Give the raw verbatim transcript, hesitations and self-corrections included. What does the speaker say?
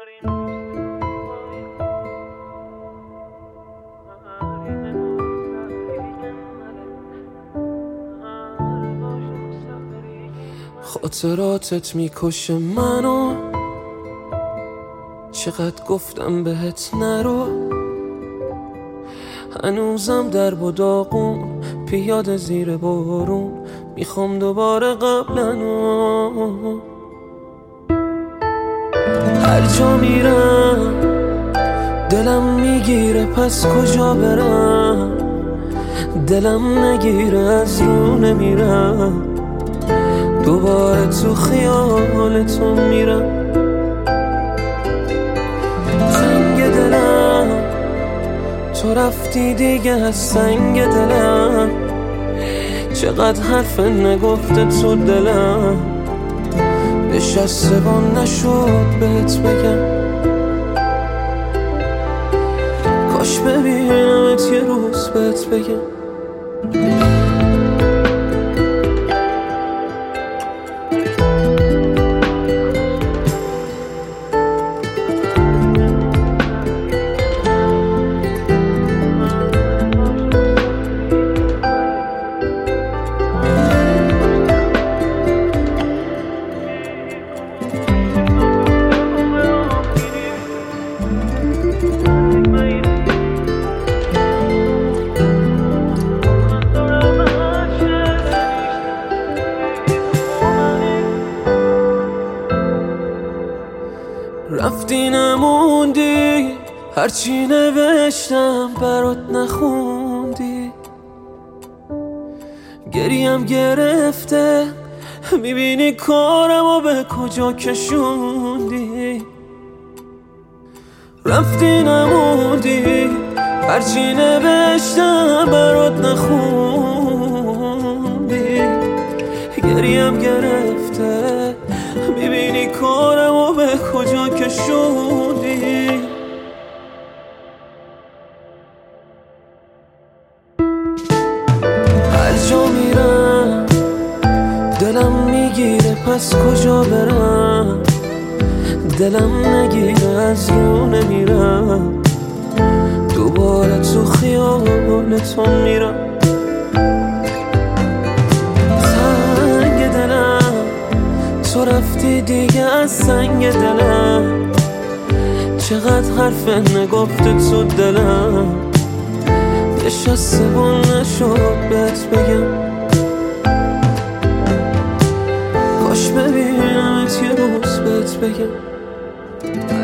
خاطراتت میکشه منو، چقدر گفتم بهت نرو، هنوزم در و داغون پیاده زیر بارون، میخوام دوباره قبلنو. هر جا میرم دلم میگیره، پس کجا برم؟ دلم نگیره از رو نمیرم، دوباره تو خیالتو میرم. زنگ دلم تو رفتی دیگه از سنگ دلم، چقدر حرف نگفته تو دلم، نشسته با نشد بهت بگم. کاش ببینمت یه روز بهت بگم. رفتی نموندی، هرچی نوشتم برات نخوندی، گریم گرفته میبینی کارمو به کجا کشوندی. رفتی نموندی، هرچی نوشتم برات نخوندی، گریم گرفته میبینی کارمو به کجا کشوندی. هر جا میرم دلم میگیره، پس کجا برم؟ دلم نگیره از رو نمیرم، دوباره تو خیالتو میرم. تو رفتی دیگه از سنگ دلم، چقدر حرف نگفته تو دلم، نشسته و نشد بهت بگم. کاش ببینمت یه روز بهت بگم.